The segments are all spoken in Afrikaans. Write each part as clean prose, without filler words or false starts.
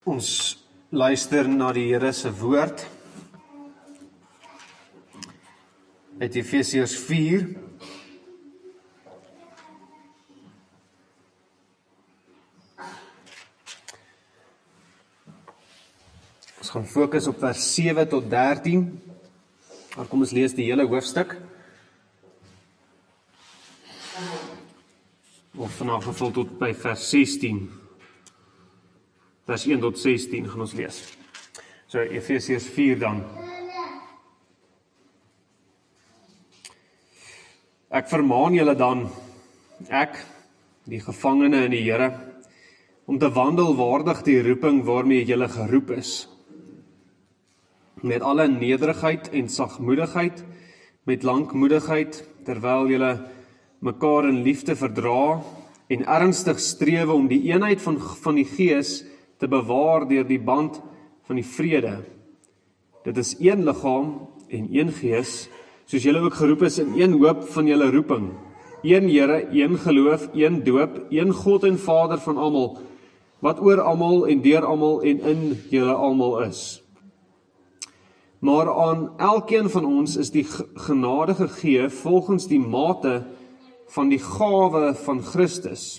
Ons luister na die Here se woord uit Efesiërs 4. Ons gaan fokus op vers 7 tot 13. Maar kom ons lees die hele hoofstuk. Of vanaf gevul tot by vers 16. Vers 1 tot 16 gaan ons lees. So, Efesiërs 4 dan. Ek vermaan julle dan, ek, die gevangene in die Here, om te wandel waardig die roeping waarmee julle geroep is, met alle nederigheid en sagmoedigheid, met lankmoedigheid, terwyl julle mekaar in liefde verdra, en ernstig strewe om die eenheid van die Gees te bewaar deur die band van die vrede. Dit is een liggaam en een Gees, soos julle ook geroep is in een hoop van julle roeping. Een Here, een geloof, een doop, een God en Vader van almal, wat oor almal en deur almal en in julle almal is. Maar aan elkeen van ons is die genade gegee volgens die mate van die gawe van Christus.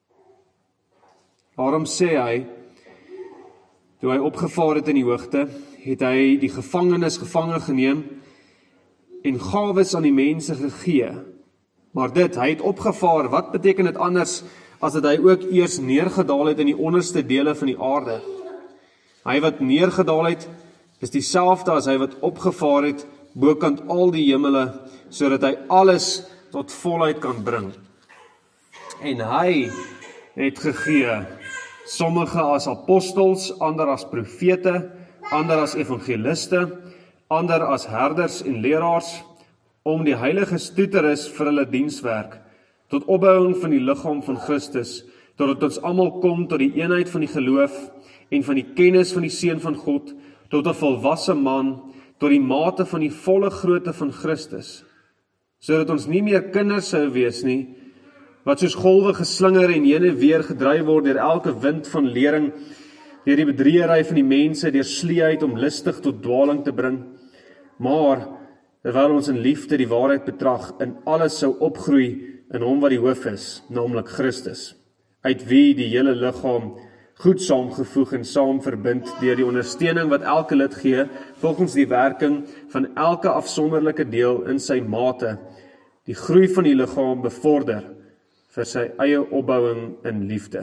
Daarom sê hy, toe hy opgevaar het in die hoogte, het hy die gevangenes gevangen geneem en gawes aan die mense gegee. Maar hy het opgevaar, wat beteken dit anders as dat hy ook eers neergedaal het in die onderste dele van die aarde? Hy wat neergedaal het, is dieselfde as hy wat opgevaar het bokant al die hemele, sodat hy alles tot volheid kan bring. En hy het gegee, sommige as apostels, ander as profete, ander as evangeliste, ander as herders en leraars, om die heiliges toe te rus vir hulle dienswerk, tot opbouing van die liggaam van Christus, totdat ons almal kom tot die eenheid van die geloof en van die kennis van die Seun van God, tot 'n volwasse man, tot die mate van die volle grootte van Christus, sodat ons nie meer kinders sou wees nie, wat soos golwe geslinger en heen en weer gedryf word deur elke wind van lering, deur die bedriegery van die mense, deur sleeheid om listig tot dwaling te bring, maar terwyl ons in liefde die waarheid betrag, in alles sou opgroei in hom wat die hoof is, naamlik Christus, uit wie die hele liggaam goed saamgevoeg en saam verbind deur die ondersteuning wat elke lid gee, volgens die werking van elke afsonderlike deel in sy mate, die groei van die liggaam bevorder, vir sy eie opbouing in liefde.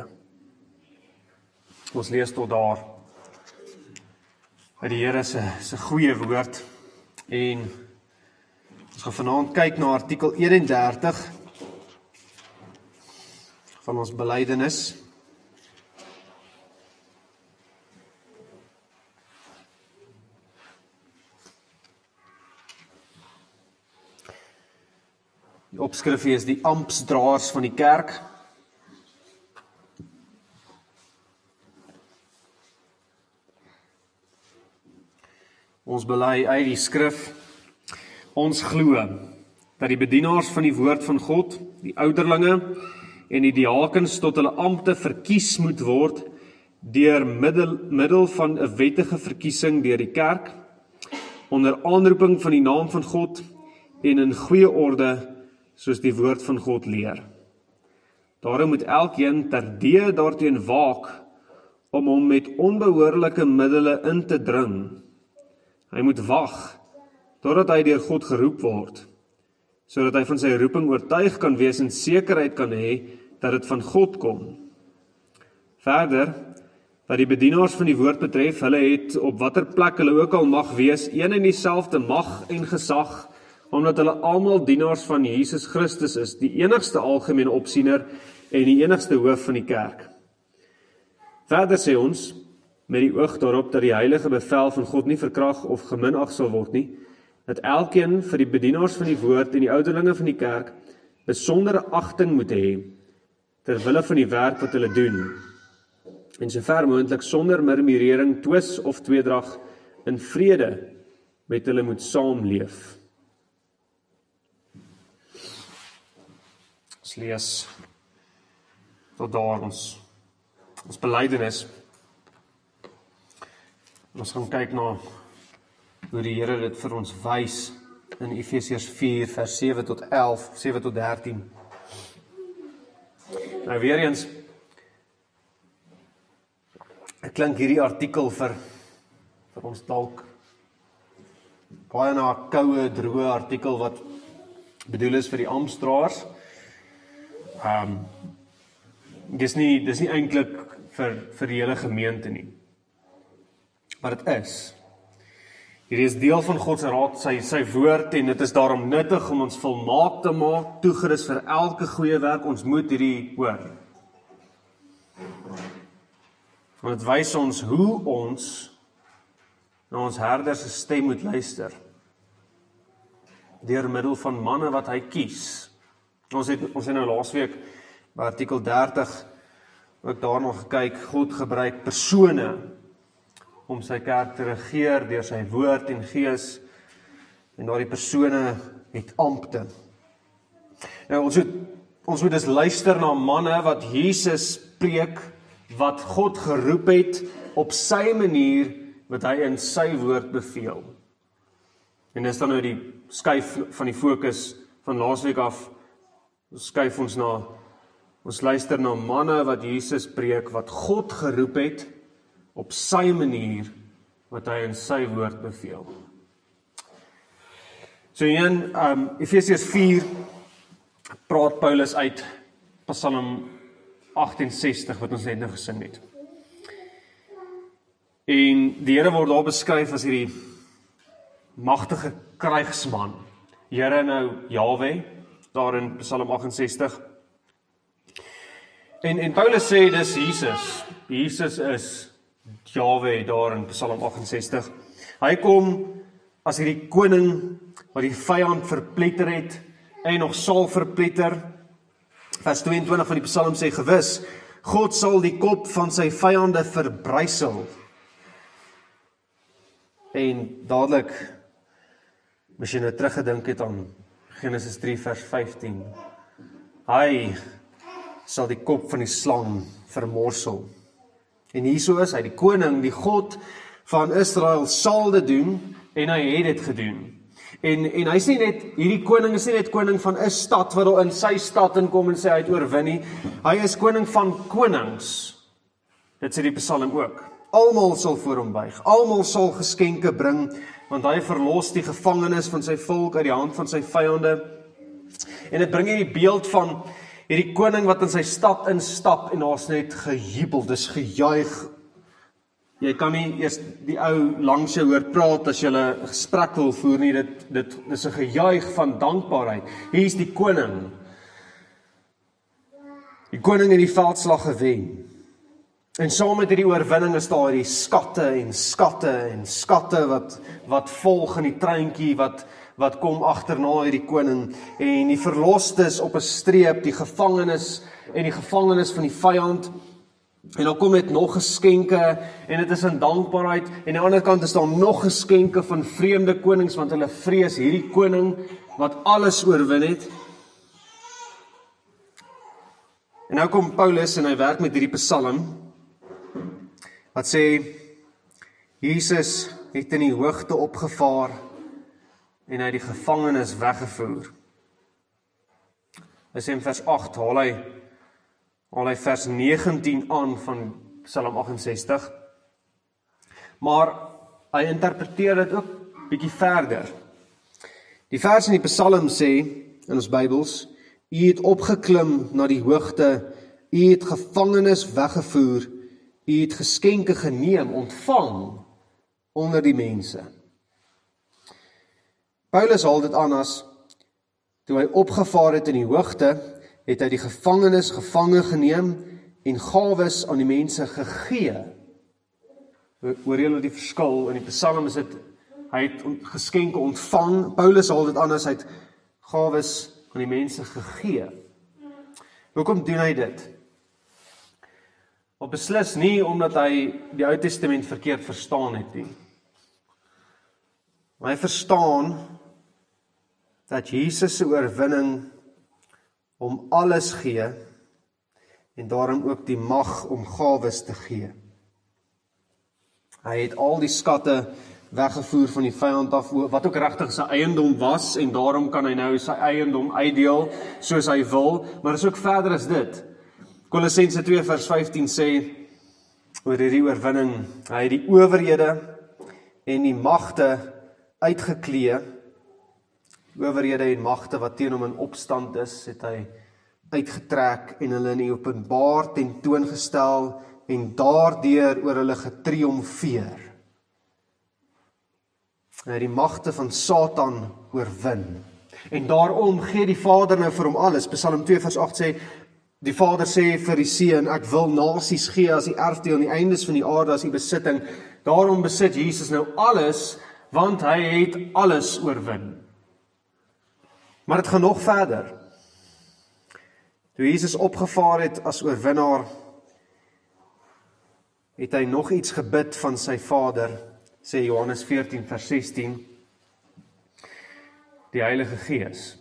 Ons lees tot daar uit die Here se goeie woord, en ons gaan vanaand kyk na artikel 31 van ons belydenis. Die opskrif is die ampsdraers van die kerk. Ons bely uit die skrif, ons glo dat die bedienaars van die woord van God, die ouderlinge en die diakens tot hulle ampte verkies moet word deur middel van 'n wettige verkiesing deur die kerk, onder aanroeping van die naam van God en in goeie orde, soos die woord van God leer. Daarom moet elkeen terdee daarteen waak om hom met onbehoorlike middele in te dring. Hy moet wag totdat hy deur God geroep word, sodat hy van sy roeping oortuig kan wees en sekerheid kan hê dat dit van God kom. Verder, wat die bedienaars van die woord betref, hulle het op watter plek hulle ook al mag wees, een en dieselfde mag en gesag, omdat hulle almal dienaars van Jesus Christus is, die enigste algemene opsiener en die enigste hoof van die kerk. Verder sê ons, met die oog daarop dat die heilige bevel van God nie verkrag of geminag sal word nie, dat elkeen vir die bedienaars van die woord en die ouderlinge van die kerk besondere agting moet hê, ter wille van die werk wat hulle doen, en sover moontlik sonder murmurering, twis of tweedrag in vrede met hulle moet saamleef. Ons lees tot daar ons belydenis. Ons gaan kyk na hoe die Here dit vir ons wys in Efesiërs 4 vers 7 tot 11, 7 tot 13. Nou weer eens, ek klink hierdie artikel vir ons dalk baie na 'n koue, droë artikel wat bedoel is vir die amptdraers. Dis nie eintlik vir die hele gemeente nie. Maar dit is. Hierdie is deel van God se raad, sy woord, en dit is daarom nuttig om ons volmaak te maak, toegerus vir elke goeie werk. Ons moet hierdie hoor. Want dit wys ons hoe ons na ons herder se stem moet luister. Deur middel van manne wat hy kies. Ons het nou laasweek by artikel 30 ook daarna gekyk, God gebruik persone om sy kerk te regeer deur sy woord en gees, en daardie persone het ampte. Nou ons moet dus luister na manne wat Jesus preek, wat God geroep het op sy manier, wat hy in sy woord beveel. En dis dan nou die skuif van die fokus van laasweek af, skuif ons luister na manne wat Jesus preek, wat God geroep het, op sy manier, wat hy in sy woord beveel. So in Efesiërs 4 praat Paulus uit Psalm 68 wat ons net nou gesing het. En die Here word daar beskryf as hierdie magtige krygsman. Here nou Jahwe, daar in Psalm 68. En Paulus sê dis Jesus. Jesus is Jahwe daar in Psalm 68. Hy kom as hierdie koning wat die vyand verpletter het en nog sal verpletter. Vers 22 van die Psalm sê gewis, God sal die kop van sy vyande verbrysel. En dadelik, as jy nou teruggedink het aan Genesis 3 vers 15, hy sal die kop van die slang vermorsel. En hierso is hy, die koning, die God van Israel sal dit doen, en hy het dit gedoen. En hy is nie net, hierdie koning is nie net koning van 'n stad, wat al in sy stad inkom en sê hy het oorwin nie. Hy is koning van konings. Dit sê die Psalm ook. Almal sal voor hom buig, almal sal geskenke bring, want hy verlos die gevangenes van sy volk uit die hand van sy vyande. En dit bring hierdie beeld van hierdie koning wat in sy stad instap en daar's net gejubel, dis gejuig. Jy kan nie eers die ou langs jou hoor praat as jy 'n gesprek wil voer nie, dit is 'n gejuig van dankbaarheid. Hier is die koning. Die koning het die veldslag gewen. En saam met hierdie oorwinning is daar hierdie skatte wat volg in die treintjie wat kom agterna hierdie koning, en die verlostes op 'n streep, die gevangenes van die vyand. En dan kom net nog geskenke, en dit is in dankbaarheid, en aan die ander kant is daar nog geskenke van vreemde konings, want hulle vrees hierdie koning wat alles oorwin het. En nou kom Paulus en hy werk met hierdie Psalm, wat sê, Jesus het in die hoogte opgevaar, en hy die gevangenes weggevoer. Hy sê in vers 8, haal hy vers 19 aan van Psalm 68, maar hy interpreteer dit ook bietjie verder. Die vers in die Psalm sê, in ons Bybels, U het opgeklim na die hoogte, U het gevangenes weggevoer, U het geskenke geneem, ontvang onder die mense. Paulus haal dit aan as, toe hy opgevaar het in die hoogte, het hy die gevangenes gevange geneem en gawes aan die mense gegee. Hoor julle die verskil? In die Psalm is dit, hy het geskenke ontvang. Paulus haal dit aan as hy het gawes aan die mense gegee. Hoekom doen hy dit? Op beslis nie omdat hy die Ou Testament verkeerd verstaan het nie. Maar hy verstaan dat Jesus se oorwinning om alles gee, en daarom ook die mag om gawes te gee. Hy het al die skatte weggevoer van die vyand af, wat ook regtig sy eiendom was, en daarom kan hy nou sy eiendom uitdeel soos hy wil, maar is ook verder as dit. Kolossense 2 vers 15 sê oor hierdie oorwinning, hy het die owerhede en die magte uitgeklee, owerhede en magte wat teen hom in opstand is, het hy uitgetrek en hulle in die openbaar tentoongestel en daardeur oor hulle getriomfeer. Hy het die magte van Satan oorwin. En daarom gee die Vader nou vir hom alles. Psalm 2 vers 8 sê, die Vader sê vir die Seun, ek wil nasies gee as die erfdeel en die eindes van die aarde as die besitting. Daarom besit Jesus nou alles, want hy het alles oorwin. Maar dit gaan nog verder. Toe Jesus opgevaar het as oorwinnaar, het hy nog iets gebid van sy Vader, sê Johannes 14 vers 16, die Heilige Gees.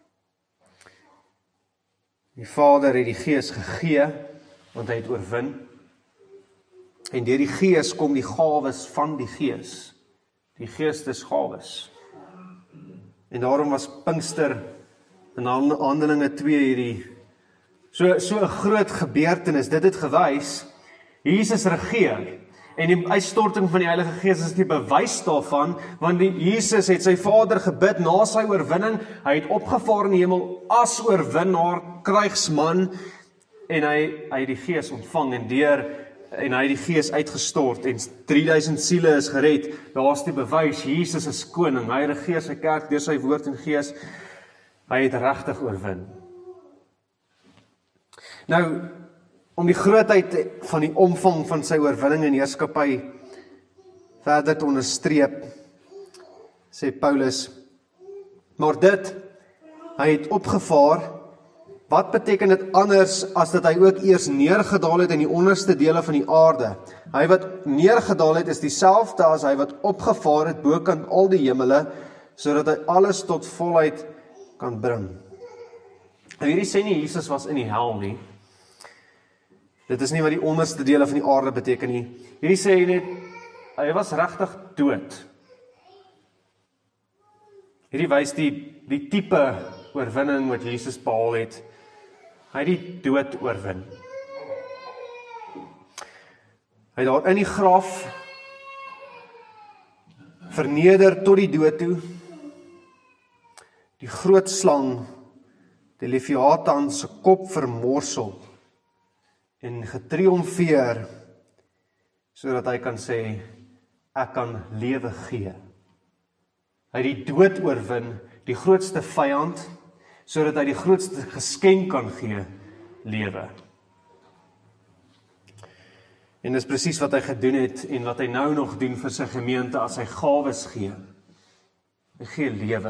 Die Vader het die Gees gegee, want hy het oorwin, en deur die Gees kom die gawes van die Gees, die Geestesgawes. En daarom was Pinkster in Handelinge 2 hierdie so 'n groot gebeurtenis. Dit het gewys, Jesus regeer, en die uitstorting van die Heilige Gees is die bewys daarvan, want Jesus het sy Vader gebid na sy oorwinning, hy het opgevaar in die hemel as oorwinnaar, krygsman, en hy het die Gees ontvang, en hy het die Gees uitgestort, en 3000 siele is gered. Daar is die bewys, Jesus is koning, hy regeer sy kerk deur sy woord en Gees, hy het regtig oorwin. Nou, om die grootheid van die omvang van sy oorwinning en heerskappy verder te onderstreep, sê Paulus, maar dit, hy het opgevaar, wat beteken dit anders as dat hy ook eers neergedaal het in die onderste dele van die aarde? Hy wat neergedaal het is dieselfde as hy wat opgevaar het bokant al die hemele, sodat hy alles tot volheid kan bring. En hierdie sê nie Jesus was in die hel nie. Dit is nie wat die onderste dele van die aarde beteken nie. Hierdie sê net, hy was regtig dood. Hierdie wys die tipe oorwinning wat Jesus behaal het. Hy het die dood oorwin. Hy het daar in die graf verneder tot die dood toe. Die groot slang, die Leviathan se kop vermorsel en getriomfeer, sodat hy kan sê, ek kan lewe gee. Hy het die dood oorwin, die grootste vyand, sodat hy die grootste geskenk kan gee, lewe. En dis presies wat hy gedoen het, en wat hy nou nog doen vir sy gemeente, as hy gawes gee. Hy gee lewe.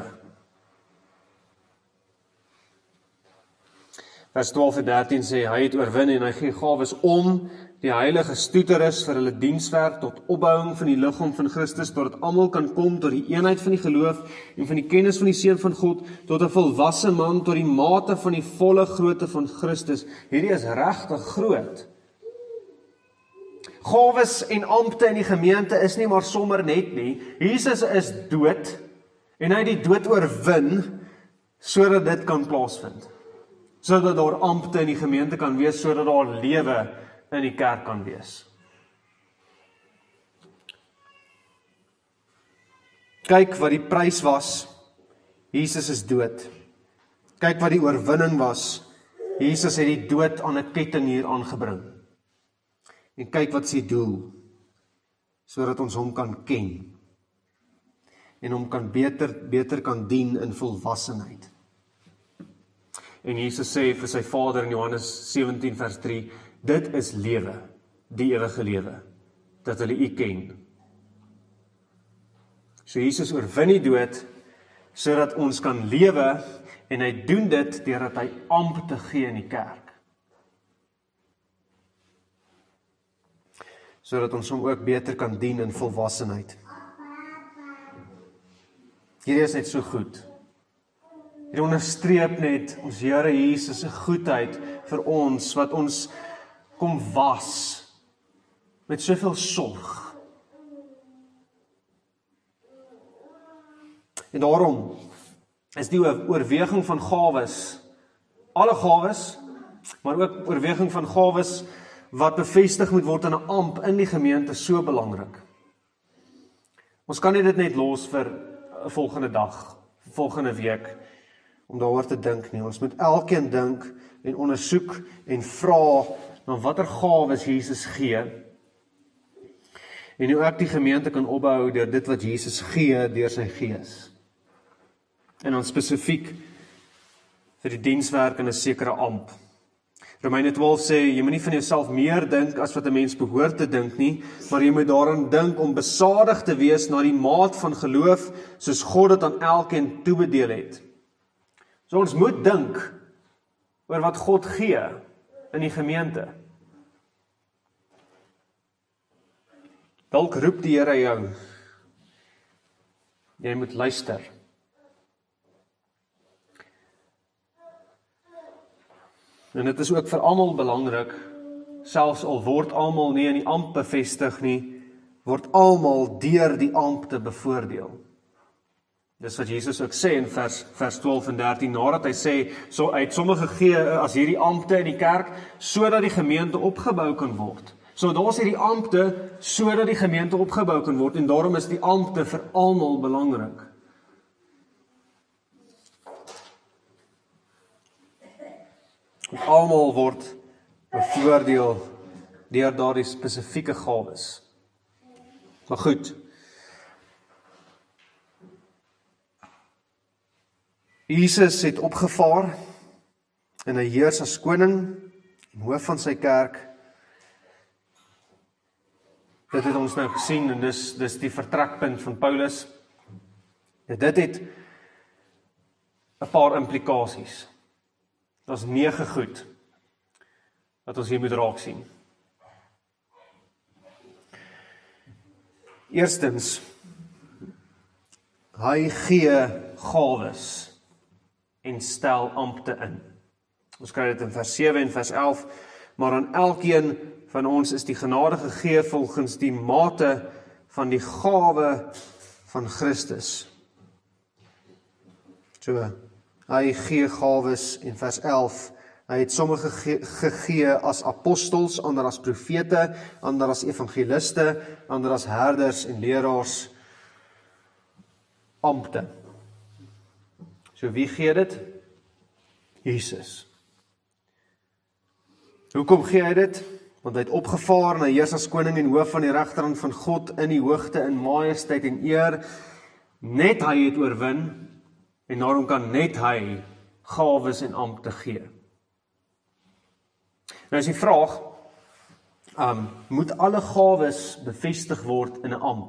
Vers 12 en 13 sê, hy het oorwin en hy gee gawes om die heilige stoeteris vir hulle dienswerk tot opbouing van die liggaam van Christus, totdat almal kan kom tot die eenheid van die geloof en van die kennis van die Seun van God, tot 'n volwasse man, tot die mate van die volle grootte van Christus. Hierdie is regtig groot. Gawes en ampte in die gemeente is nie maar sommer net nie. Jesus is dood en hy het die dood oorwin sodat dit kan plaasvind. Sodat daar ampte in die gemeente kan wees, sodat daar lewe in die kerk kan wees. Kyk wat die prys was, Jesus is dood. Kyk wat die oorwinning was, Jesus het die dood aan 'n ketting hier aangebring. En kyk wat sy doel, sodat ons hom kan ken, en hom kan beter kan dien in volwassenheid. En Jesus sê vir sy Vader in Johannes 17 vers 3, dit is lewe, die ewige lewe, dat hulle U ken. So Jesus oorwin die dood, sodat ons kan lewe, en hy doen dit deurdat hy ampte gee in die kerk. Sodat ons hom ook beter kan dien in volwassenheid. Hierdie is net so goed. Hierdie onderstreep net ons Here Jesus se goedheid vir ons, wat ons kom was met soveel sorg, En daarom is die oorweging van gawes, alle gawes, maar ook oorweging van gawes wat bevestig moet word in 'n amp in die gemeente so belangrik. Ons kan nie dit net los vir 'n volgende dag, volgende week, om daaroor te dink nie. Ons moet elkeen dink en ondersoek en vra na watter gawes Jesus gee, en hoe ek die gemeente kan opbou deur dit wat Jesus gee deur sy Gees. En dan spesifiek vir die dienswerk in 'n sekere amp. Romeine 12 sê, jy moet nie van jouself meer dink as wat 'n mens behoort te dink nie, maar jy moet daaraan dink om besadig te wees na die maat van geloof, soos God dit aan elkeen toebedeel het. So ons moet dink oor wat God gee in die gemeente. Dalk roep die Here jou. Jy moet luister. En dit is ook vir almal belangrik, selfs al word almal nie in die amp bevestig nie, word almal deur die amp te bevoordeel. Dis wat Jesus ook sê in vers 12 en 13, nadat hy sê, hy het sommige gegee as hierdie ampte in die kerk, sodat die gemeente opgebou kan word. So daar is hierdie ampte, sodat die gemeente opgebou kan word, en daarom is die ampte vir almal belangrik. Almal word bevoordeel deur daardie spesifieke gawes. Maar goed, Jesus het opgevaar en hy heers as koning en hoof van sy kerk. Dit het ons nou gesien en dis die vertrekpunt van Paulus. En dit het 'n paar implikasies. Dat is 9 goed wat ons hier moet raak sien. Eerstens, hy gee gawes en stel ampte in. Ons kry dit in vers 7 en vers 11, maar aan elkeen van ons is die genade gegee volgens die mate van die gawe van Christus. So, hy gee gawes in vers 11. Hy het sommige gegee as apostels, ander as profete, ander as evangeliste, ander as herders en leraars, ampte. So wie gee dit? Jesus. Hoekom gee hy dit? Want hy het opgevaar en hy heers as koning en hoof van die regterhand van God in die hoogte in majesteit en eer. Net hy het oorwin en daarom kan net hy gawes en ampte gee. Nou is die vraag, moet alle gawes bevestig word in 'n amp?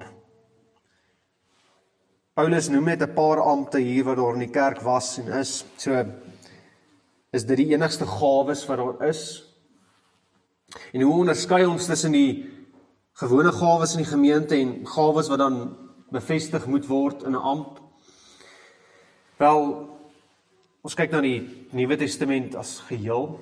Paulus noem net 'n paar ampte hier wat daar in die kerk was en is. So, is dit die enigste gawes wat daar is? En hoe onderskei ons tussen die gewone gawes in die gemeente en gawes wat dan bevestig moet word in 'n amp? Wel, ons kyk na die Nuwe Testament as geheel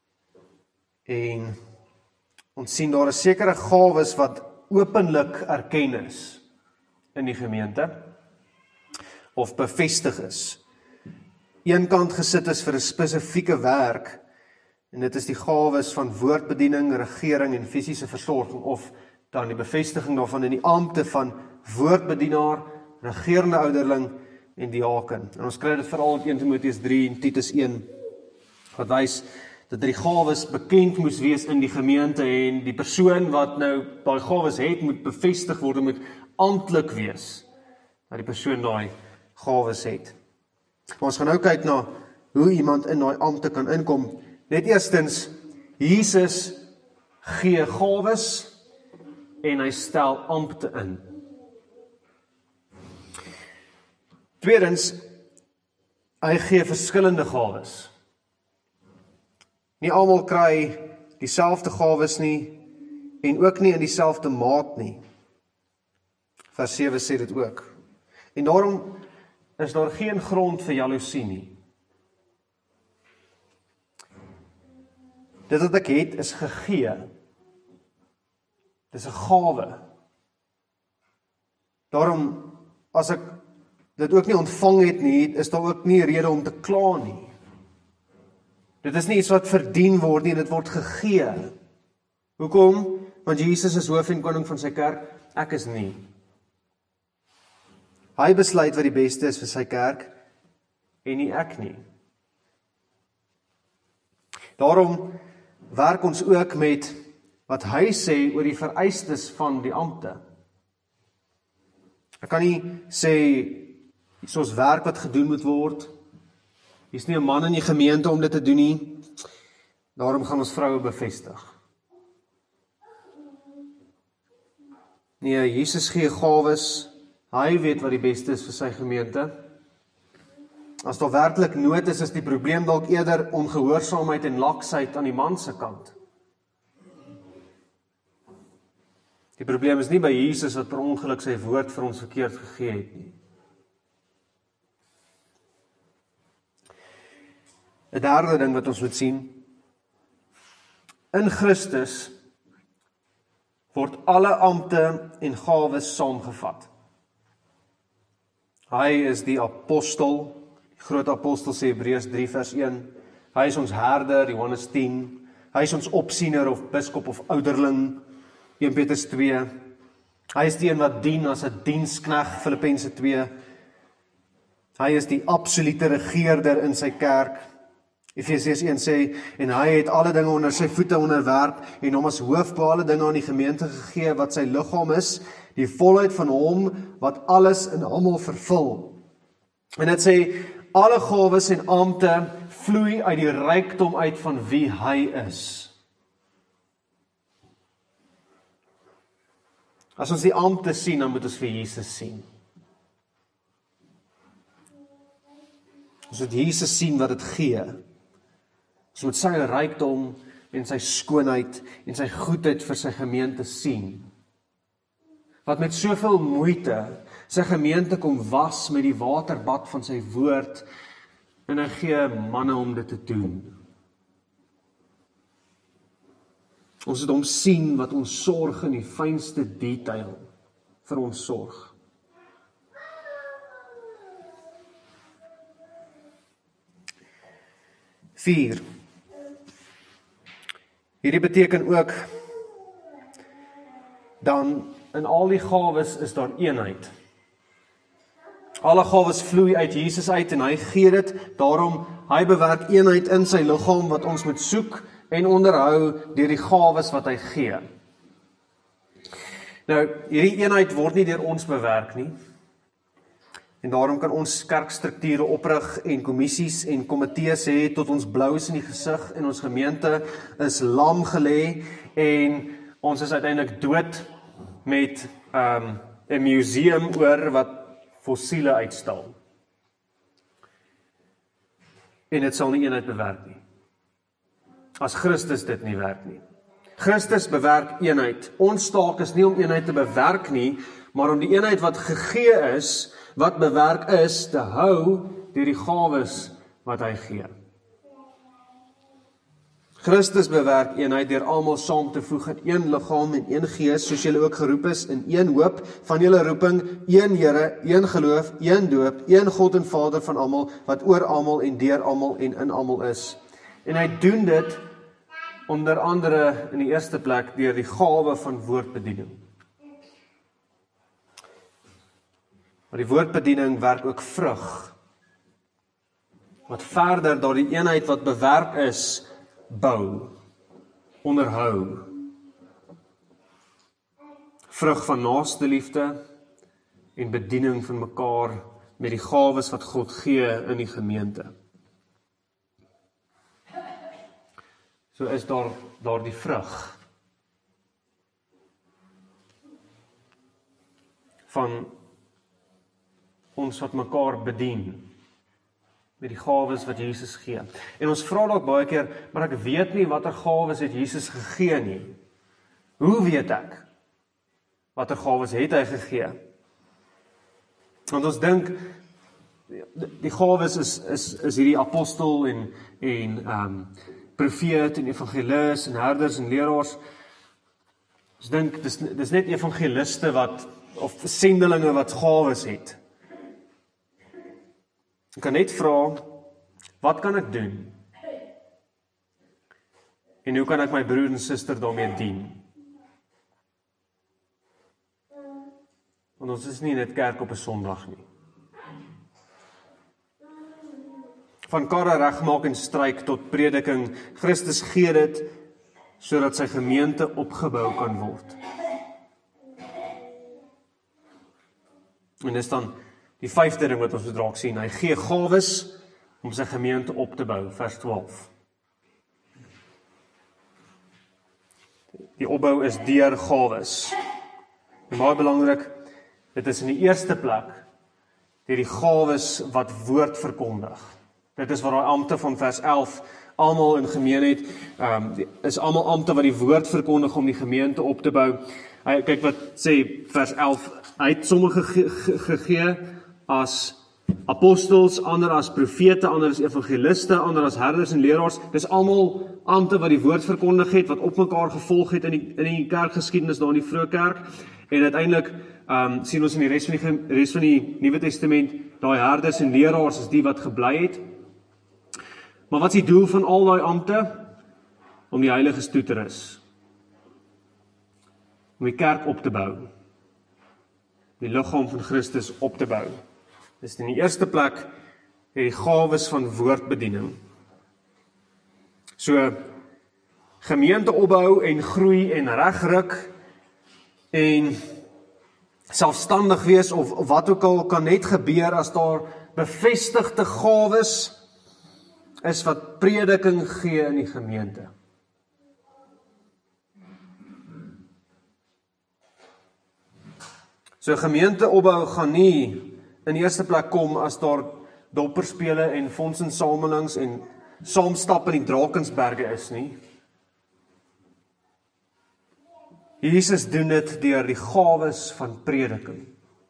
en ons sien daar is sekere gawes wat openlik erken is in die gemeente of bevestig is. Eenkant gesit is vir 'n spesifieke werk en dit is die gawes van woordbediening, regering en fisiese versorging of dan die bevestiging daarvan in die ampte van woordbedienaar, regerende ouderling en diaken. En ons kry dit veral in 1 Timoteus 3 en Titus 1 wat wys dat die gawes bekend moes wees in die gemeente en die persoon wat nou daai gawes het moet bevestig word, moet amptelik wees dat die persoon daai gawes het. Maar ons gaan nou kyk na hoe iemand in daai ampte kan inkom. Net eerstens, Jesus gee gawes en hy stel ampte in. Tweedens, hy gee verskillende gawes. Nie almal kry dieselfde gawes nie en ook nie in dieselfde maat nie. Vers 7 sê dit ook. En daarom is daar geen grond vir jaloesie nie. Dit wat ek het is gegee. Dis 'n gawe. Daarom, as ek dit ook nie ontvang het nie, is daar ook nie rede om te kla nie. Dit is nie iets wat verdien word nie, dit word gegee. Hoekom? Want Jesus is hoof en koning van sy kerk, ek is nie. Hy besluit wat die beste is vir sy kerk, en nie ek nie. Daarom werk ons ook met wat hy sê oor die vereistes van die ampte. Ek kan nie sê, soos werk wat gedoen moet word, hier's nie 'n man in die gemeente om dit te doen nie, daarom gaan ons vroue bevestig. Nee, Jesus gee gawes, hy weet wat die beste is vir sy gemeente. As daar werklik nood is die probleem dalk eerder ongehoorsaamheid en laksheid aan die man se kant. Die probleem is nie by Jesus wat per ongeluk sy woord vir ons verkeerd gegee het nie. 'n derde ding wat ons moet sien, in Christus word alle ampte en gawes saamgevat. Hy is die apostel, die groot apostel sê Hebreërs 3 vers 1, hy is ons herder, Johannes 10, hy is ons opsiener of biskop of ouderling, 1 Petrus 2, hy is die een wat dien as 'n dienskneg, Filippense 2, hy is die absolute regeerder in sy kerk, Efesiërs 1 sê, en hy het alle dinge onder sy voete onderwerp, en hom as hoof by alle dinge aan die gemeente gegee, wat sy liggaam is, die volheid van hom, wat alles in almal vervul. En dit sê, alle gawes en ampte vloei uit die rykdom uit van wie hy is. As ons die ampte sien, dan moet ons vir Jesus sien. Ons moet Jesus sien wat dit gee. Ons moet sy rykdom en sy skoonheid en sy goedheid vir sy gemeente sien. Wat met soveel moeite sy gemeente kom was met die waterbad van sy woord, en hy gee manne om dit te doen. Ons het hom sien wat ons sorg in die fynste detail vir ons sorg. Vier. Hierdie beteken ook, dan in al die gawes is daar eenheid. Alle gawes vloei uit Jesus uit en hy gee dit, daarom hy bewerk eenheid in sy liggaam wat ons moet soek en onderhou deur die gawes wat hy gee. Nou, hierdie eenheid word nie deur ons bewerk nie. En daarom kan ons kerkstrukture oprig en kommissies en komitees hê tot ons blou is in die gesig en ons gemeente is lam gelê en ons is uiteindelik dood met 'n museum oor wat fossiele uitstal. En dit sal nie eenheid bewerk nie. As Christus dit nie werk nie. Christus bewerk eenheid. Ons taak is nie om eenheid te bewerk nie, maar om die eenheid wat gegee is, wat bewerk is, te hou deur die gawes wat hy gee. Christus bewerk eenheid deur almal saam te voeg in een liggaam en een gees, soos julle ook geroep is in een hoop van julle roeping, een Here, een geloof, een doop, een God en Vader van almal, wat oor almal en deur almal en in almal is. En hy doen dit onder andere in die eerste plek deur die gawe van woordbediening. Maar die woordbediening werk ook vrug, wat verder daardie eenheid wat bewerk is, bou, onderhou. Vrug van naaste liefde en bediening van mekaar met die gawes wat God gee in die gemeente. So is daar die vrug van ons wat mekaar bedien met die gawes wat Jesus gee. En ons vra dalk baie keer, maar ek weet nie watter gawes het Jesus gegee nie. Hoe weet ek watter gawes het hy gegee? Want ons dink die gawes is hierdie apostel en profeet en evangelis en herders en leraars. Ons dink dis net evangeliste of sendelinge wat gawes het. Ek kan net vra, wat kan ek doen? En hoe kan ek my broer en suster daarmee dien? Want ons is nie net kerk op 'n Sondag nie. Van karre regmaak en stryk tot prediking, Christus gee dit sodat sy gemeente opgebou kan word. En dis dan die 5de ding wat ons moet raak sien. Hy gee gawes om sy gemeente op te bou, vers 12. Die opbou is deur gawes. En baie belangrik, dit is in die eerste plek deur die gawes wat woord verkondig. Dit is wat daai ampte van vers 11 almal in gemeen het, is almal ampte wat die woord verkondig om die gemeente op te bou. Kyk wat sê vers 11, hy het sommige gegee as apostels, ander as profete, ander as evangeliste, ander as herders en leraars. Dis almal ampte wat die woord verkondig het, wat op mekaar gevolg het in die kerkgeskiedenis daar in die vroeë kerk. En uiteindelik sien ons in die res van die Nuwe Testament, daai herders en leraars is die wat gebly het. Maar wat is die doel van al daai ampte? Om die heiliges toe te rus. Om die kerk op te bou. Die liggaam van Christus op te bou. Dis in die eerste plek die gawes van woordbediening. So, gemeente opbou en groei en regryk en selfstandig wees of wat ook al kan net gebeur as daar bevestigde gawes is wat prediking gee in die gemeente. So gemeenteopbou gaan nie in die eerste plek kom as daar dopperspele en fondsinsamelings en saamstap in die Drakensberge is nie. Jesus doen dit deur die gawes van prediking.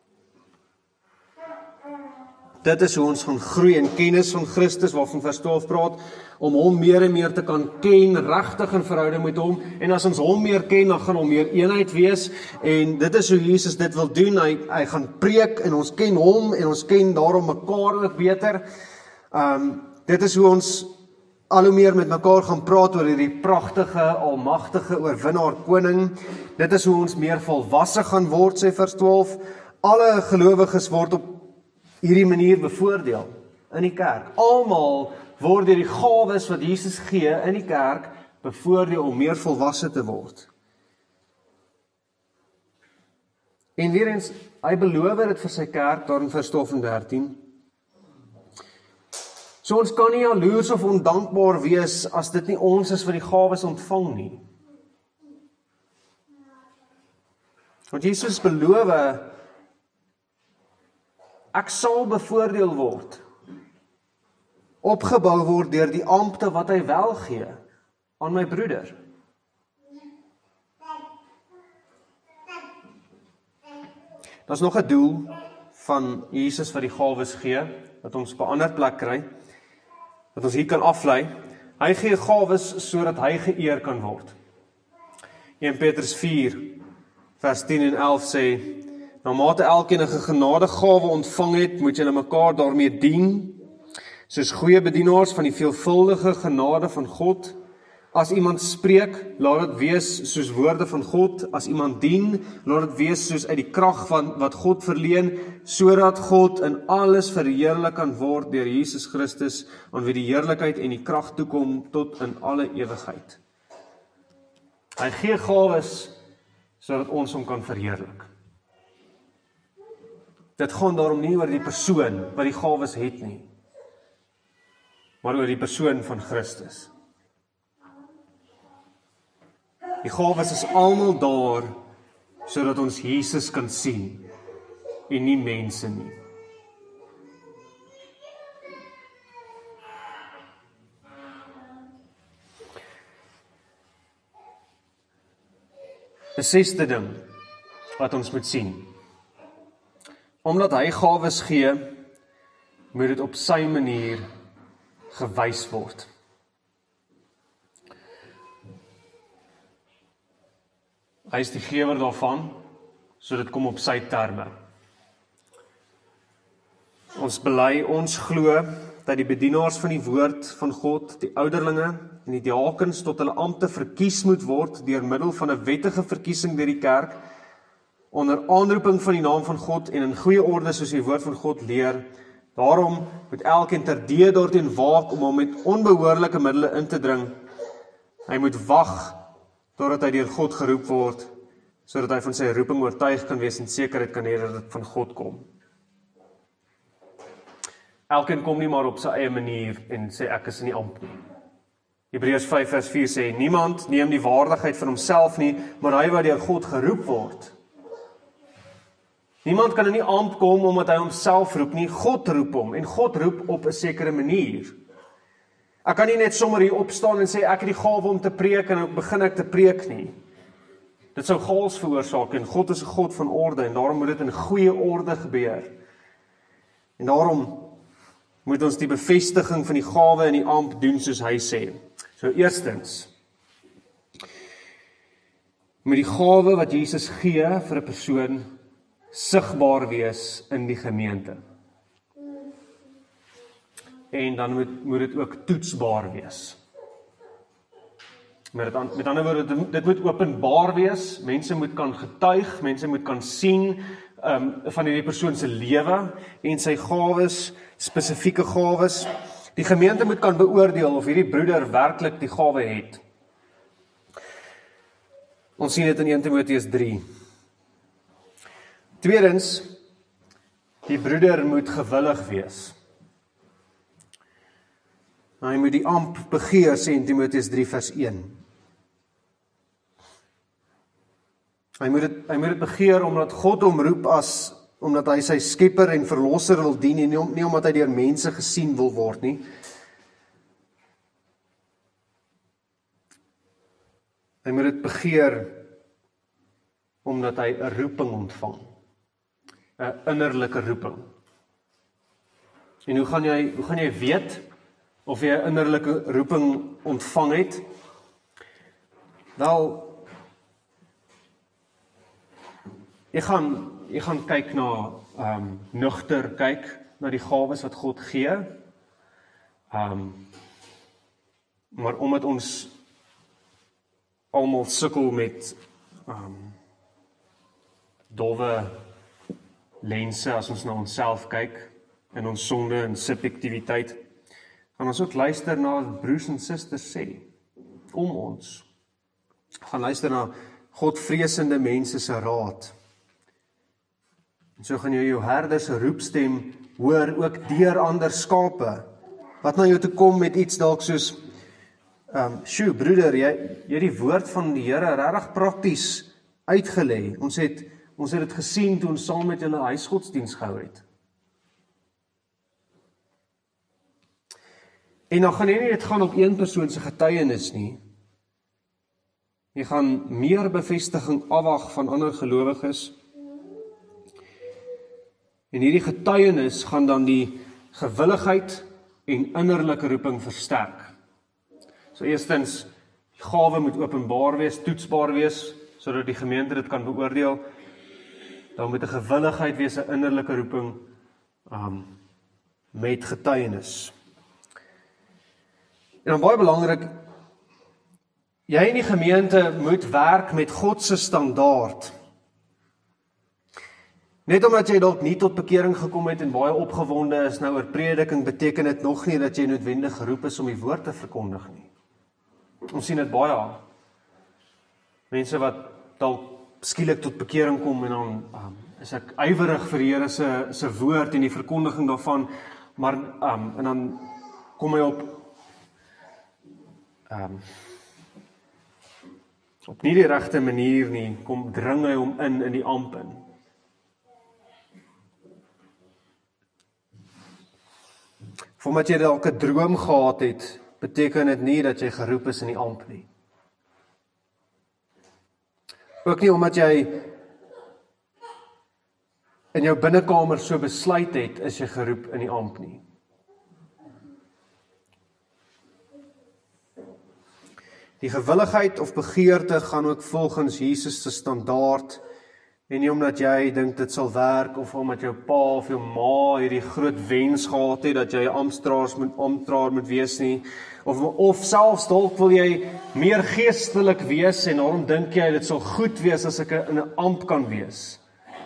Dit is hoe ons gaan groei in kennis van Christus, waarvan vers 12 praat, om hom meer en meer te kan ken, regtig in verhouding met hom, en as ons hom meer ken, dan gaan hom meer eenheid wees, en dit is hoe Jesus dit wil doen, hy gaan preek, en ons ken hom, en ons ken daarom mekaar ook beter. Dit is hoe ons al hoe meer met mekaar gaan praat oor hierdie pragtige, almagtige oorwinnaar koning. Dit is hoe ons meer volwasse gaan word, sê vers 12. Alle gelowiges word op hierdie manier bevoordeel in die kerk. Almal word deur die gawes wat Jesus gee in die kerk bevoordeel om meer volwasse te word. En weer eens, hy beloof dit vir sy kerk daar in vers 12 en 13. So ons kan nie jaloers of ondankbaar wees as dit nie ons is wat die gawes ontvang nie. Want Jesus beloof, ek sal bevoordeel word, opgebou word deur die ampte wat hy wel gee aan my broeder. Daar is nog 'n doel van Jesus wat die gawes gee, wat ons op 'n ander plek kry, wat ons hier kan aflei. Hy gee gawes sodat hy geëer kan word. 1 Petrus 4 vers 10 en 11 sê, na mate elkeen 'n genadegawe ontvang het, moet julle mekaar daarmee dien, soos goeie bedienaars van die veelvuldige genade van God. As iemand spreek, laat dit wees soos woorde van God. As iemand dien, laat dit wees soos uit die krag van wat God verleen, sodat God in alles verheerlik kan word deur Jesus Christus, aan wie die heerlikheid en die krag toekom tot in alle ewigheid. Hy gee gawes sodat ons hom kan verheerlik. Dit gaan daarom nie oor die persoon wat die gawes het nie, maar oor die persoon van Christus. Die gawes is almal daar sodat ons Jesus kan sien en nie mense nie. Die 6de ding wat ons moet sien. Omdat hy gawes gee, moet dit op sy manier gewys word. Hy is die gewer daarvan, so dit kom op sy terme. Ons bely, ons glo dat die bedienaars van die woord van God, die ouderlinge en die diakens tot hulle ampte verkies moet word deur middel van 'n wettige verkiesing deur die kerk, onder aanroeping van die naam van God en in goeie orde soos die woord van God leer. Daarom moet elkeen terdee daarteen waak om hom met onbehoorlike middele in te dring. Hy moet wag totdat hy deur God geroep word, sodat hy van sy roeping oortuig kan wees en sekerheid kan hê dat dit van God kom. Elkeen kom nie maar op sy eie manier en sê ek is in die ampt nie. Hebreërs 5 vers 4 sê, niemand neem die waardigheid van homself nie, maar hy wat deur God geroep word. Niemand kan in die ampt kom omdat hy homself roep nie, God roep hom en God roep op 'n sekere manier. Ek kan nie net sommer hier opstaan en sê ek het die gawe om te preek en dan begin ek te preek nie. Dit sou chaos veroorsaak en God is 'n God van orde en daarom moet dit in goeie orde gebeur. En daarom moet ons die bevestiging van die gawe in die ampt doen soos hy sê. So eerstens, moet die gawe wat Jesus gee vir 'n persoon sigbaar wees in die gemeente. En dan moet dit ook toetsbaar wees. Met ander woorde, dit moet openbaar wees, mense moet kan getuig, mense moet kan sien van hierdie persoon se lewe en sy gawes, spesifieke gawes. Die gemeente moet kan beoordeel of hierdie broeder werklik die gawe het. Ons sien dit in 1 Timoteus 3. Tweedens, die broeder moet gewillig wees. Hy moet die ampt begeer, sê in Timoteus 3 vers 1. Hy moet dit begeer omdat God hom roep omdat hy sy skepper en verlosser wil dien en nie omdat hy deur mense gesien wil word nie. Hy moet dit begeer omdat hy 'n roeping ontvang. 'n innerlike roeping. En hoe gaan jy weet of jy 'n innerlike roeping ontvang het? Wel, jy gaan kyk na nugter kyk na die gawes wat God gee. Maar omdat ons almal sukkel met dowwe lense as ons na onsself kyk en ons sonde en subjektiwiteit, gaan ons ook luister na wat broers en susters sê om ons. Gaan luister na Godvreesende mense se raad. En so gaan jy jou herder se roepstem hoor ook deur ander skape wat na jou toe kom met iets dalk soos sjoe broeder, jy het die woord van die Here regtig prakties uitgelê. Ons het dit gesien toe ons saam met julle huisgodsdiens gehou het. En dan gaan jy nie dit gaan op een persoon se getuienis nie. Jy gaan meer bevestiging afwag van ander gelowiges. En hierdie getuienis gaan dan die gewilligheid en innerlike roeping versterk. So eerstens, die gawe moet openbaar wees, toetsbaar wees, sodat die gemeente dit kan beoordeel. Dan moet 'n gewilligheid wees, 'n innerlike roeping met getuienis. En dan baie belangrik, jy in die gemeente moet werk met God se standaard. Net omdat jy dalk nie tot bekering gekom het en baie opgewonde is nou oor prediking, beteken dit nog nie dat jy noodwendig geroep is om die woord te verkondig nie. Ons sien dit baie. Mense wat dalk skielik tot bekering kom en dan is ek ywerig vir die Here se woord en die verkondiging daarvan, maar en dan kom hy op nie die regte manier nie, kom dring hy hom in die ampt in. Omdat jy dalk 'n droom gehad het, beteken dit nie dat jy geroep is in die ampt nie. Ook nie omdat jy in jou binnekamer so besluit het, is jy geroep in die ampt nie. Die gewilligheid of begeerte gaan ook volgens Jesus se standaard En nie omdat jy dink dit sal werk, of omdat jou pa of jou ma hierdie groot wens gehad het, dat jy 'n amptdraer moet wees nie, of selfs dalk wil jy meer geestelik wees, en daarom dink jy, dit sal goed wees as ek in 'n ampt kan wees.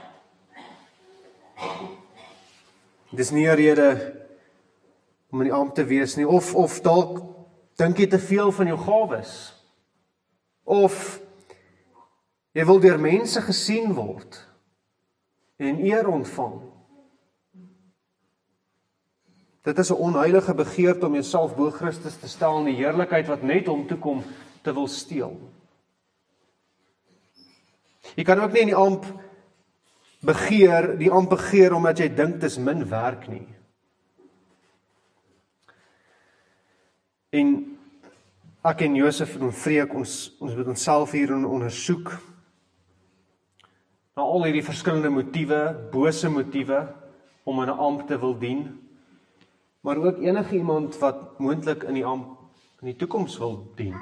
Dis nie 'n rede om in die ampt te wees nie, of dalk dink jy te veel van jou gawes, of jy wil deur mense gesien word en eer ontvang. Dit is 'n onheilige begeerte om jouself bo Christus te stel in die heerlikheid wat net hom toekom te wil steel. Jy kan ook nie in die ampt begeer omdat jy dink dis min werk nie. En ek en Josef en Freek, ons moet onsself hier ondersoek na al hierdie verskillende motiewe, bose motiewe, om in 'n ampt te wil dien, maar ook enige iemand wat moontlik in die ampt in die toekoms wil dien.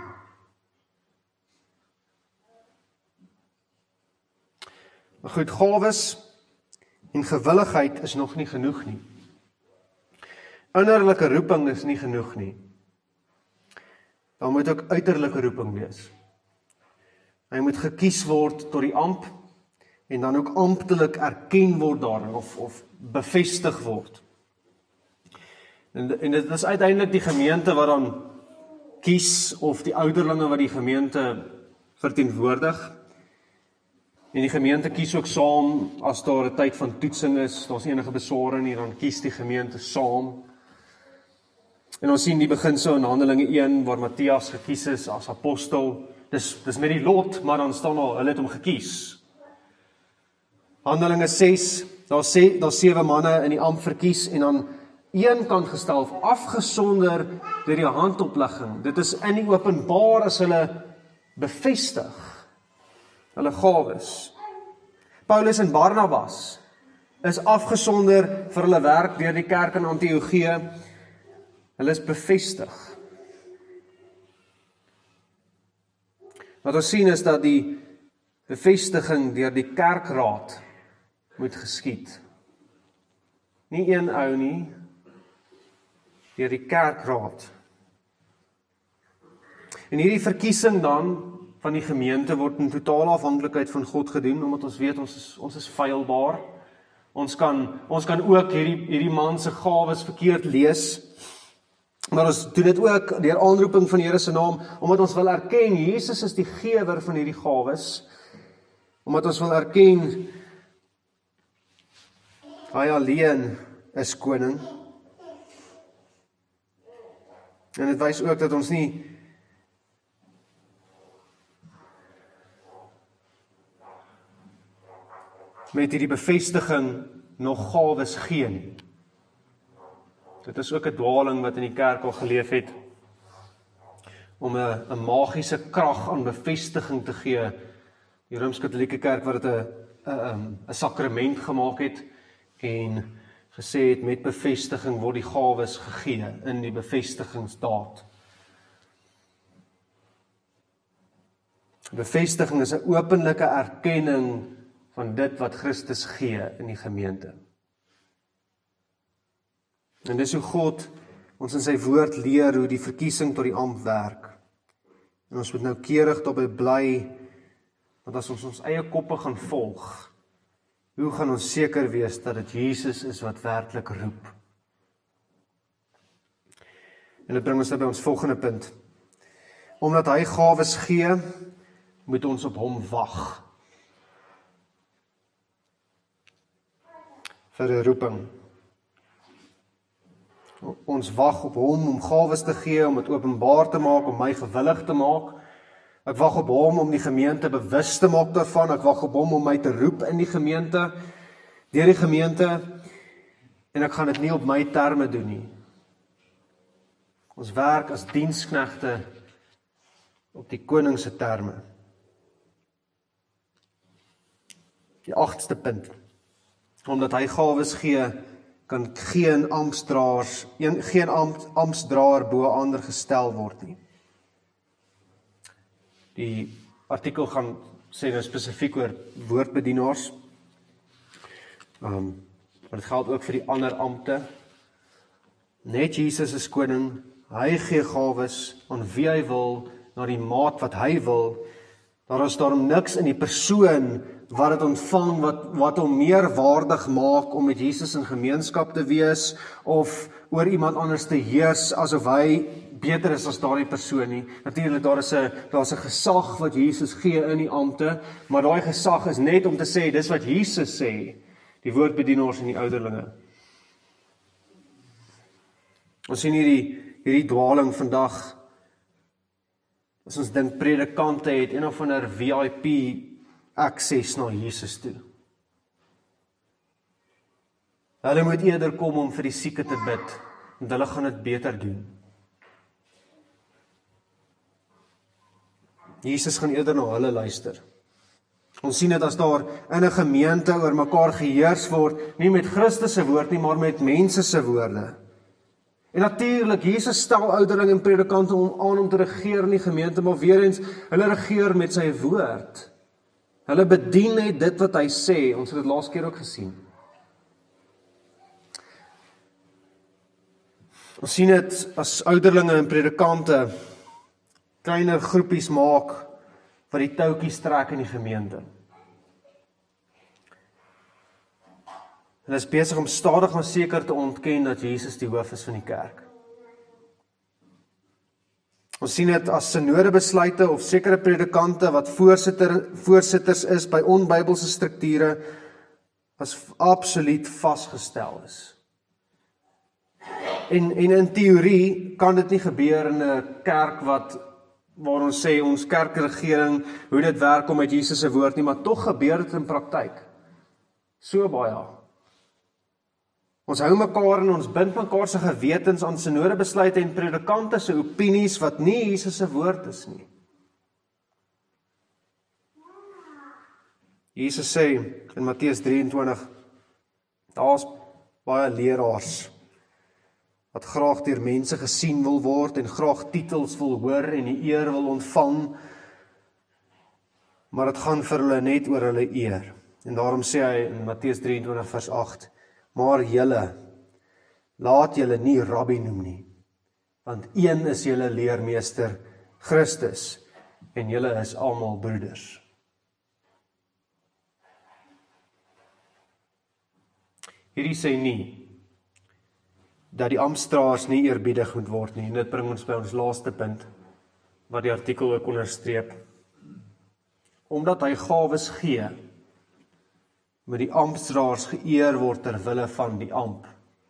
Maar goed, gawes en gewilligheid is nog nie genoeg nie. Innerlike roeping is nie genoeg nie. Daar moet ook uiterlike roeping wees. Hy moet gekies word tot die ampt, en dan ook amptelik erken word daarin, of bevestig word. En dit is uiteindelik die gemeente wat dan kies, of die ouderlinge wat die gemeente verteenwoordig. En die gemeente kies ook saam, as daar 'n tyd van toetsing is, daar's enige besware nie, dan kies die gemeente saam. En ons sien die begin so in Handelinge 1, waar Matthias gekies is as apostel. Dis met die lot, maar dan staan al, hulle het hom gekies. Handelinge 6, daar's 7 manne in die ampt verkies, en dan een kant gestel, afgesonder deur die handoplegging. Dit is in die openbaar as hulle bevestig, hulle gawes. Paulus en Barnabas is afgesonder vir hulle werk deur die kerk in Antiochië. Hulle is bevestig. Wat ons sien is dat die bevestiging deur die kerkraad moet geskied. Nie een ou nie, deur die kerkraad. En hierdie verkiesing dan van die gemeente word in totale afhanklikheid van God gedoen, omdat ons weet ons is feilbaar. Ons kan ook hierdie man se gawes verkeerd lees. Maar ons doen dit ook deur aanroeping van die Here se naam, omdat ons wil erken Jesus is die gewer van hierdie gawes. Omdat ons wil erken hy alleen is koning. En dit wys ook dat ons nie met hierdie bevestiging nog gawes gee nie. Dit is ook 'n dwaling wat in die kerk al geleef het, om 'n magiese krag aan bevestiging te gee. Die Rooms-Katolieke Kerk wat dit 'n sakrament gemaak het, en gesê het, met bevestiging word die gawes gegee in die bevestigingsdaad. Bevestiging is 'n openlike erkenning van dit wat Christus gee in die gemeente. En dis hoe God ons in sy woord leer hoe die verkiesing tot die ampt werk. En ons moet noukeurig daarby bly, want as ons ons eie koppe gaan volg, hoe gaan ons seker wees dat dit Jesus is wat werklik roep? En dit bring ons by ons volgende punt. Omdat hy gawes gee, moet ons op hom wag. Vir 'n roeping. Ons wag op hom om gawes te gee, om dit openbaar te maak, om my gewillig te maak. Ek wag op hom om die gemeente bewus te maak daarvan. Ek wag op hom om my te roep in die gemeente, deur die gemeente, en ek gaan dit nie op my terme doen nie. Ons werk as diensknegte op die koning se terme. Die 8ste punt. Omdat hy gawes gee, kan geen amptsdraer bo ander gestel word nie. Die artikel gaan sê nou spesifiek oor woordbedienaars. Maar dit geld ook vir die ander ampte. Net Jesus is koning, hy gee gawes aan wie hy wil, na die maat wat hy wil. Daar is daarom niks in die persoon wat het ontvang, wat hom meer waardig maak om met Jesus in gemeenskap te wees, of oor iemand anders te heers, asof hy beter is as daardie persoon nie. Natuurlik, daar is 'n gesag wat Jesus gee in die ampte, maar daai gesag is net om te sê, dis wat Jesus sê, die woordbedienaars en die ouderlinge. Ons sien hierdie dwaling vandag, as ons dink predikante het een of ander VIP access na Jesus toe. Hulle moet eerder kom om vir die sieke te bid, want hulle gaan dit beter doen. Jesus gaan eerder na hulle luister. Ons sien dit as daar in 'n gemeente oor mekaar geheers word, nie met Christus se woord nie, maar met mense se woorde. En natuurlik, Jesus stel ouderling en predikante aan om te regeer in die gemeente, maar weer eens, hulle regeer met sy woord. Hulle bedien net dit wat hy sê, ons het dit laas keer ook gesien. Ons sien dit as ouderlinge en predikante kleiner groepies maak wat die touwtjies trek in die gemeente. Hulle is besig om stadig maar seker te ontken dat Jesus die hoof is van die kerk. Ons sien dit as synodebesluite of sekere predikante wat voorsitters is by onbybelse strukture as absoluut vasgestel is. En in theorie kan dit nie gebeur in 'n kerk waar ons sê ons kerkregering, hoe dit werk om met Jesus se woord nie, maar tog gebeur dit in praktyk. So baie. Ons hou mekaar en ons bind mekaar se gewetens aan synodebesluite en predikante se opinies wat nie Jesus se woord is nie. Jesus sê in Matteus 23, daar's baie leraars wat graag deur mense gesien wil word en graag titels wil hoor en die eer wil ontvang, maar dit gaan vir hulle net oor hulle eer. En daarom sê hy in Matteus 23 vers 8, maar julle, laat julle nie rabbi noem nie, want een is julle leermeester, Christus, en julle is almal broeders. Hierdie sê nie dat die amptdraers nie eerbiedig moet word nie, en dit bring ons by ons laaste punt, wat die artikel ook onderstreep. Omdat hy gawes gee, moet die amptdraers geëer word ter wille van die ampt.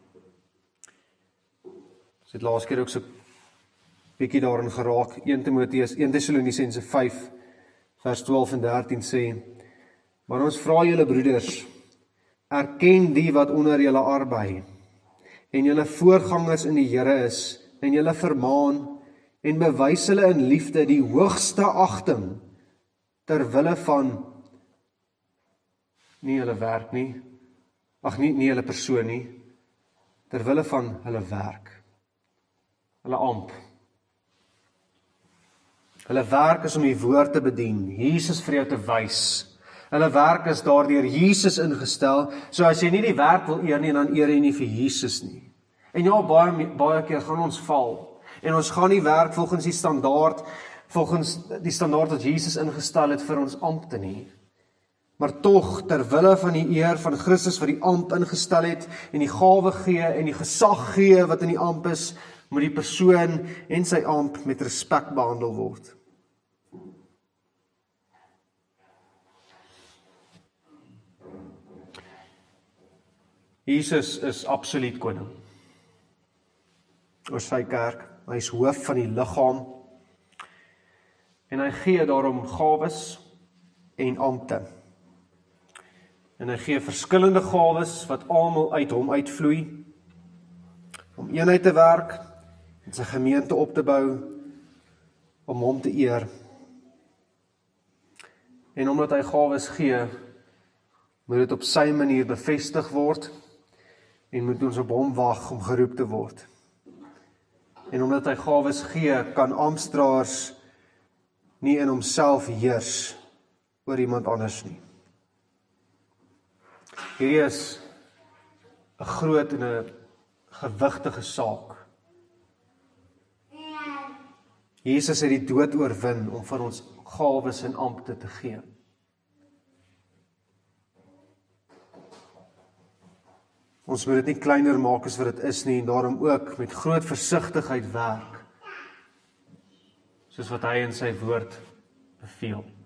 Ons het laas keer ook so bietjie daarin geraak, 1 Tessalonisense 5, vers 12 en 13 sê, maar ons vra julle broeders, erken die wat onder julle arbei, en julle voorgangers in die Here is, en julle vermaan, en bewys hulle in liefde die hoogste agting, ter wille van, nie hulle werk nie, nie hulle persoon nie, ter wille van hulle werk, hulle ampt. Hulle werk is om die woord te bedien, Jesus vir jou te wys. Hulle werk is daardeur Jesus ingestel, so as jy nie die werk wil eer nie, dan eer jy nie vir Jesus nie. En ja, baie keer gaan ons val, en ons gaan nie werk volgens die standaard wat Jesus ingestel het vir ons ampte nie. Maar tog, ter wille van die eer van Christus wat die ampt ingestel het, en die gawe gee, en die gesag gee wat in die ampt is, moet die persoon en sy ampt met respek behandel word. Jesus is absoluut koning oor sy kerk. Hy is hoof van die liggaam en hy gee daarom gawes en ampte. En hy gee verskillende gawes wat almal uit hom uitvloei om eenheid te werk en sy gemeente op te bou om hom te eer. En omdat hy gawes gee, moet dit op sy manier bevestig word en moet ons op hom wag om geroep te word. En omdat hy gawes gee, kan amptdraers nie in homself heers oor iemand anders nie. Hierdie is 'n groot en 'n gewigtige saak. Jesus het die dood oorwin om vir ons gawes en ampte te gee. Ons moet dit nie kleiner maak as wat dit is nie, en daarom ook met groot versigtigheid werk, soos wat hy in sy woord beveel.